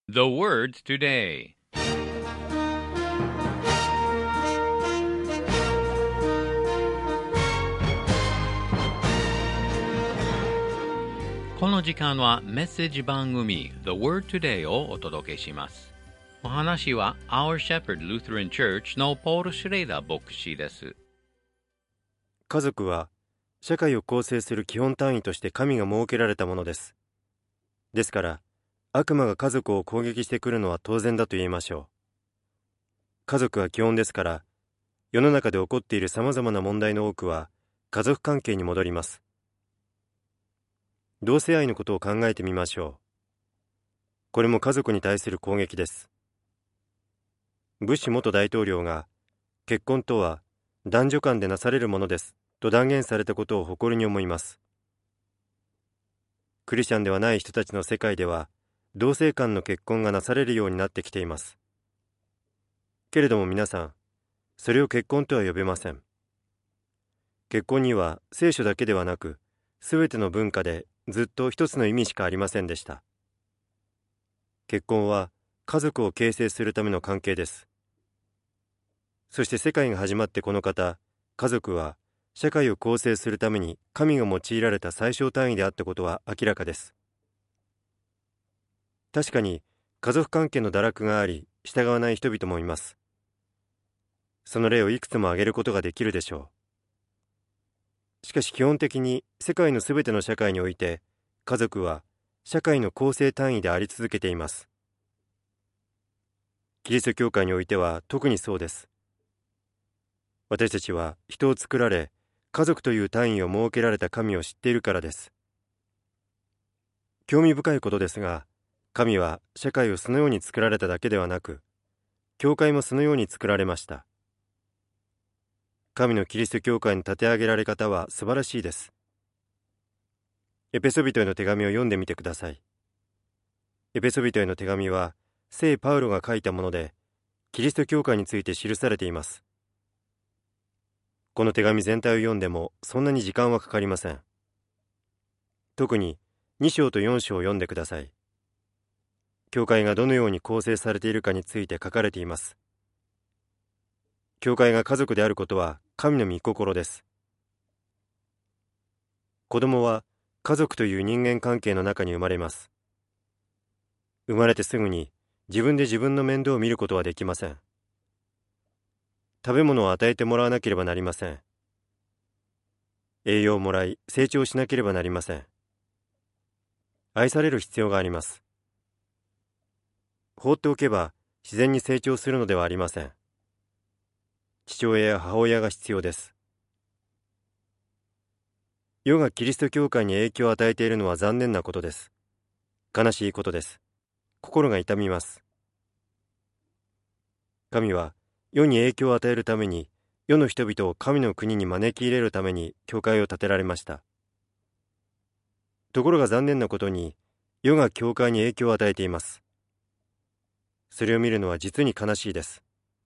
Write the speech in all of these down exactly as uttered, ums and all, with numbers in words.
The words today. この時間はメッセージ番組 The Word Today をお届けします。お話は Our Shepherd Lutheran Church のポール・シュレイダー牧師です。 家族は社会を構成する基本単位として神が設けられたものです。ですから悪魔が家族を攻撃してくるのは当然だと言えましょう。家族は基本ですから、世の中で起こっているさまざまな問題の多くは家族関係に戻ります。同性愛のことを考えてみましょう。これも家族に対する攻撃です。ブッシュ元大統領が、結婚とは男女間でなされるものですと断言されたことを誇りに思います。クリスチャンではない人たちの世界では、同性間の結婚がなされるようになってきています。けれども皆さん、それを結婚とは呼べません。結婚には聖書だけではなく、すべての文化でずっと一つの意味しかありませんでした。結婚は家族を形成するための関係です。そして世界が始まってこの方、家族は社会を構成するために神が用いられた最小単位であったことは明らかです。確かに家族関係の堕落があり、従わない人々もいます。その例をいくつも挙げることができるでしょう。しかし基本的に世界のすべての社会において、家族は社会の構成単位であり続けています。キリスト教会においては特にそうです。私たちは人を作られ、家族という単位を設けられた神を知っているからです。興味深いことですが、神は社会をそのように作られただけではなく、教会もそのように作られました。神のキリスト教会の立て上げられ方は素晴らしいです。エペソビトへの手紙を読んでみてください。エペソビトへの手紙は、聖パウロが書いたもので、キリスト教会について記されています。この手紙全体を読んでもそんなに時間はかかりません。特にに章とよん章を読んでください。教会がどのように構成されているかについて書かれています。教会が家族であることは神の御心です。子供は家族という人間関係の中に生まれます。生まれてすぐに自分で自分の面倒を見ることはできません。食べ物を与えてもらわなければなりません。栄養をもらい成長しなければなりません。愛される必要があります。放っておけば自然に成長するのではありません。父親や母親が必要です。世がキリスト教会に影響を与えているのは残念なことです。悲しいことです。心が痛みます。神は世に影響を与えるために、世の人々を神の国に招き入れるために教会を建てられました。ところが残念なことに、世が教会に影響を与えています。それを見るのは実に悲しいです。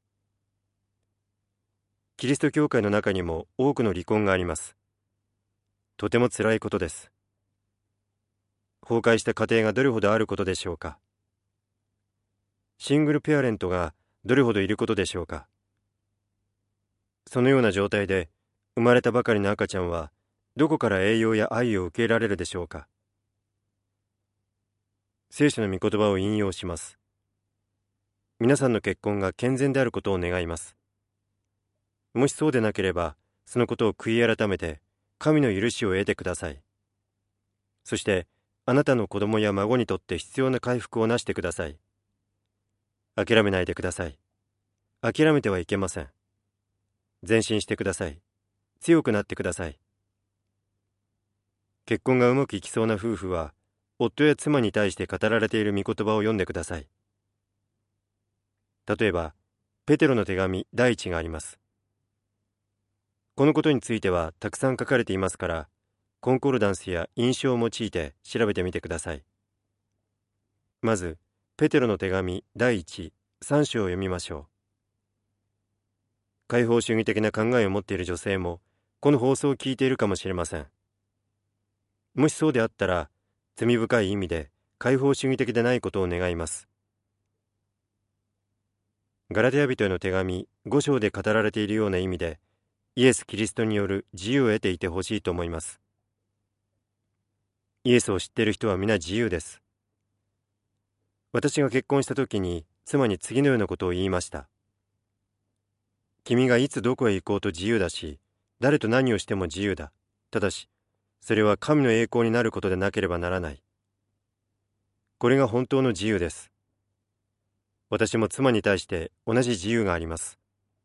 キリスト教会の中にも多くの離婚があります。とてもつらいことです。崩壊した家庭がどれほどあることでしょうか。シングルペアレントがどれほどいることでしょうか。そのような状態で生まれたばかりの赤ちゃんはどこから栄養や愛を受けられるでしょうか。聖書の御言葉を引用します。皆さんの結婚が健全であることを願います。もしそうでなければ、そのことを悔い改めて神の許しを得てください。そしてあなたの子供や孫にとって必要な回復をなしてください。諦めないでください。諦めてはいけません。前進してください。強くなってください。結婚がうまくいきそうな夫婦は、夫や妻に対して語られている御言葉を読んでください。例えば、ペテロの手紙第一があります。このことについてはたくさん書かれていますから、コンコルダンスや印象を用いて調べてみてください。まず、ペテロの手紙第一、三章を読みましょう。解放主義的な考えを持っている女性も、この放送を聞いているかもしれません。もしそうであったら、罪深い意味で解放主義的でないことを願います。 ガラテヤ人への手紙ご章で語られているような意味で、イエス・キリストによる自由を得ていてほしいと思います。イエスを知っている人は皆自由です。私が結婚した時に妻に次のようなことを言いました。君がいつどこへ行こうと自由だし、誰と何をしても自由だ。ただし、それは神の栄光になることでなければならない。これが本当の自由です。私も妻に対して同じ自由があります。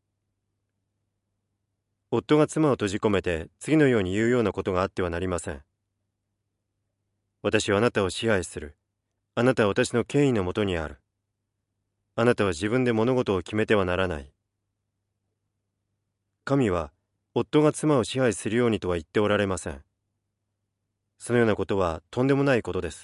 夫が妻を閉じ込めて次のように言うようなことがあってはなりません。私はあなたを支配する。あなたは私の権威のもとにある。あなたは自分で物事を決めてはならない。神は夫が妻を支配するようにとは言っておられません。そのようなことはとんでもないことです。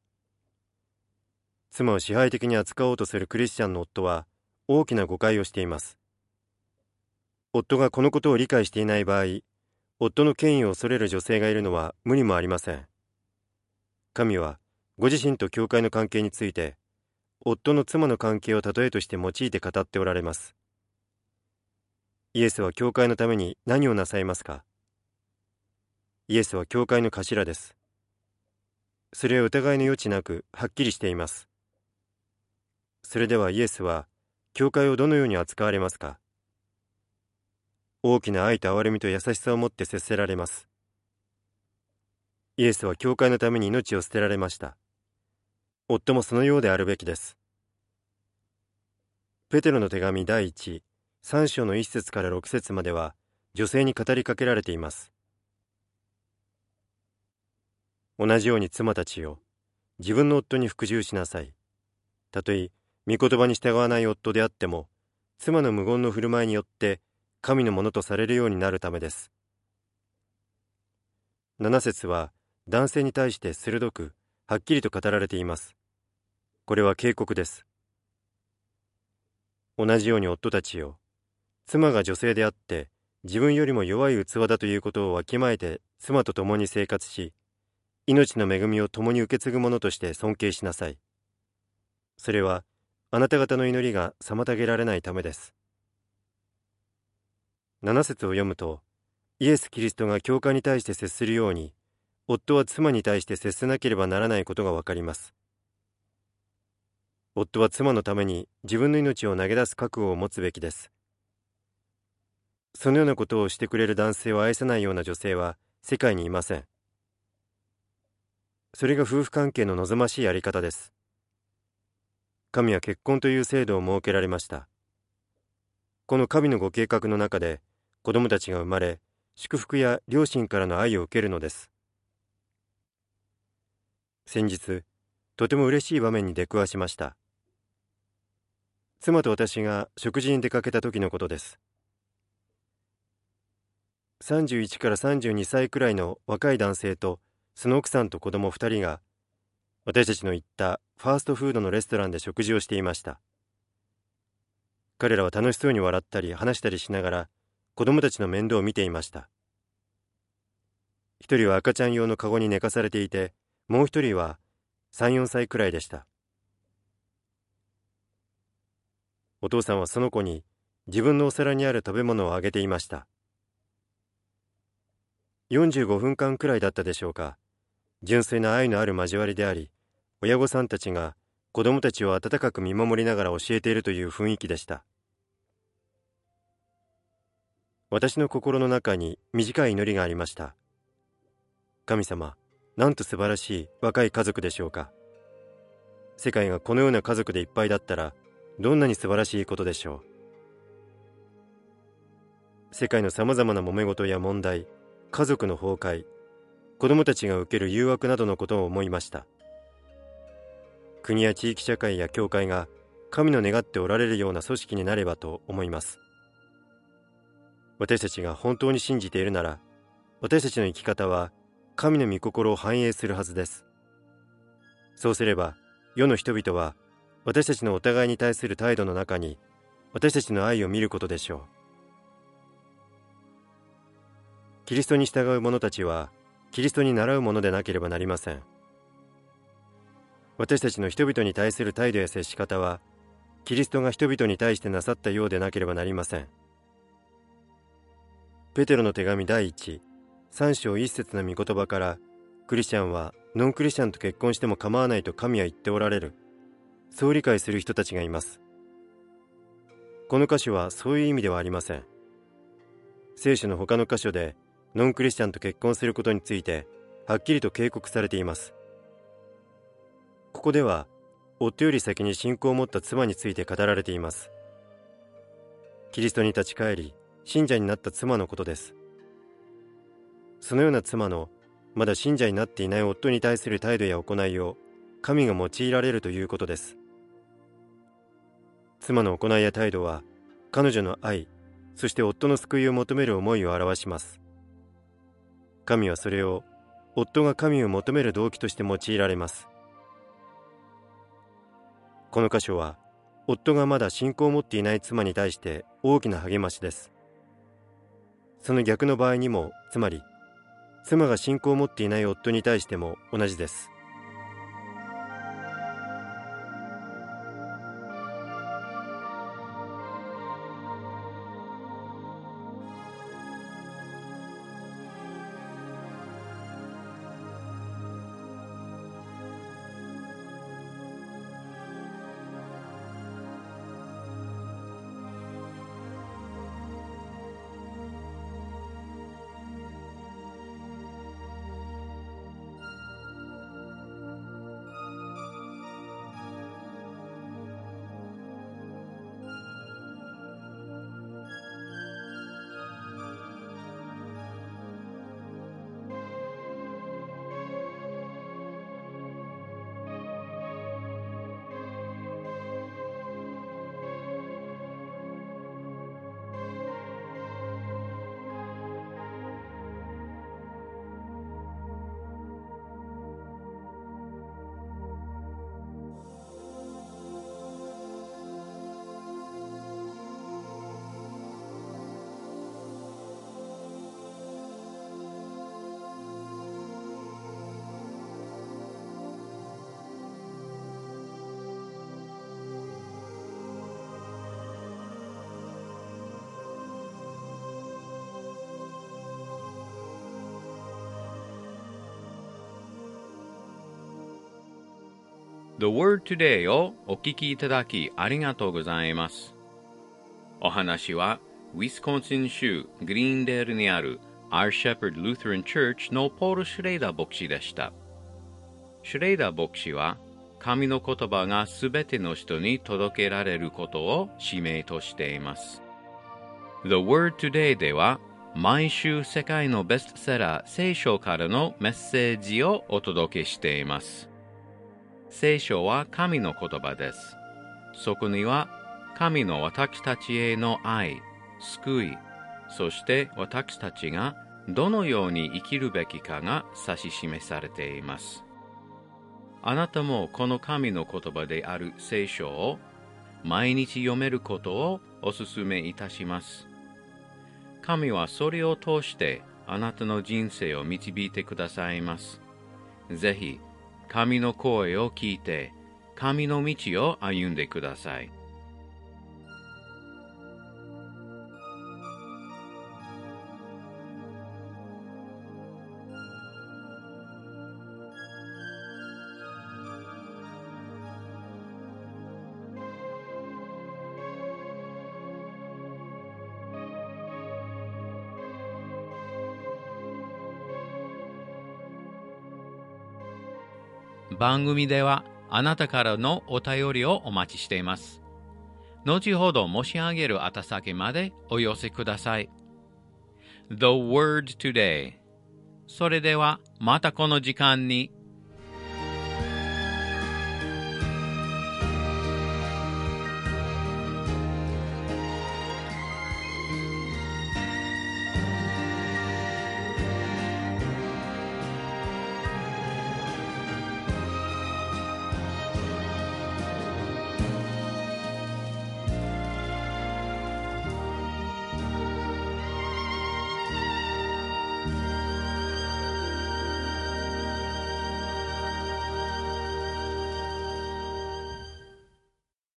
妻を支配的に扱おうとするクリスチャンの夫は大きな誤解をしています。夫がこのことを理解していない場合、夫の権威を恐れる女性がいるのは無理もありません。神はご自身と教会の関係について、夫の妻の関係を例えとして用いて語っておられます。イエスは教会のために何をなさいますか？イエスは教会の頭です。それは疑いの余地なくはっきりしています。それではイエスは教会をどのように扱われますか？大きな愛と憐れみと優しさを持って接せられます。イエスは教会のために命を捨てられました。夫もそのようであるべきです。ペテロの手紙第一、さん章のいち節からろく節までは女性に語りかけられています。同じように妻たちよ、自分の夫に服従しなさい。たとえ御言葉に従わない夫であっても、妻の無言の振る舞いによって神のものとされるようになるためです。なな節は男性に対して鋭くはっきりと語られています。これは警告です。同じように夫たちよ、妻が女性であって自分よりも弱い器だということをわきまえて妻と共に生活し、命の恵みを共に受け継ぐ者として尊敬しなさい。それはあなた方の祈りが妨げられないためです。なな節を読むと、イエス・キリストが教会に対して接するように、夫は妻に対して接せなければならないことがわかります。夫は妻のために自分の命を投げ出す覚悟を持つべきです。そのようなことをしてくれる男性を愛さないような女性は世界にいません。それが夫婦関係の望ましいあり方です。神は結婚という制度を設けられました。この神のご計画の中で子供たちが生まれ、祝福や両親からの愛を受けるのです。先日、とても嬉しい場面に出くわしました。妻と私が食事に出かけた時のことです。さんじゅういちからさんじゅうにさいくらいの若い男性とその奥さんと子供ふたりが、私たちの行ったファーストフードのレストランで食事をしていました。彼らは楽しそうに笑ったり話したりしながら子供たちの面倒を見ていました。一人は赤ちゃん用のカゴに寝かされていて、もう一人はさん、よんさいくらいでした。お父さんはその子に自分のお皿にある食べ物をあげていました。よんじゅうごふんかんくらいだったでしょうか。純粋な愛のある交わりであり、親御さんたちが子供たちを温かく見守りながら教えているという雰囲気でした。私の心の中に短い祈りがありました。神様、なんと素晴らしい若い家族でしょうか。世界がこのような家族でいっぱいだったら、どんなに素晴らしいことでしょう。世界のさまざまな揉め事や問題、家族の崩壊、子供たちが受ける誘惑などのことを思いました。国や地域社会や教会が神の願っておられるような組織になればと思います。私たちが本当に信じているなら、私たちの生き方は神の御心を反映するはずです。そうすれば、世の人々は私たちのお互いに対する態度の中に私たちの愛を見ることでしょう。キリストに従う者たちはキリストに倣うものでなければなりません。私たちの人々に対する態度や接し方はキリストが人々に対してなさったようでなければなりません。ペテロの手紙第一、三章一節の御言葉から、クリスチャンはノンクリスチャンと結婚しても構わないと神は言っておられる。そう理解する人たちがいます。この箇所はそういう意味ではありません。聖書の他の箇所でノンクリスチャンと結婚することについてはっきりと警告されています。ここでは夫より先に信仰を持った妻について語られています。キリストに立ち返り信者になった妻のことです。そのような妻のまだ信者になっていない夫に対する態度や行いを神が用いられるということです。妻の行いや態度は彼女の愛、そして夫の救いを求める思いを表します。神はそれを夫が神を求める動機として用いられます。この箇所は夫がまだ信仰を持っていない妻に対して大きな励ましです。その逆の場合にも、つまり妻が信仰を持っていない夫に対しても同じです。 The Word Today をお聞きいただきありがとうございます。お話はウィスコンシン州グリーンデールにある Our Shepherd Lutheran Church のポール・シュレイダー牧師でした。シュレイダー牧師は神の言葉がすべての人に届けられることを使命としています。The Word Today では毎週世界のベストセラー聖書からのメッセージをお届けしています。聖書は神の言葉です。そこには神の私たちへの愛、救い、そして私たちがどのように生きるべきかが指し示されています。あなたもこの神の言葉である聖書を毎日読めることをお勧めいたします。神はそれを通してあなたの人生を導いてくださいます。ぜひ神の声を聞いて、神の道を歩んでください。番組ではあなたからのお便りをお待ちしています。後ほど申し上げる宛先までお寄せください。The Word Today。それではまたこの時間に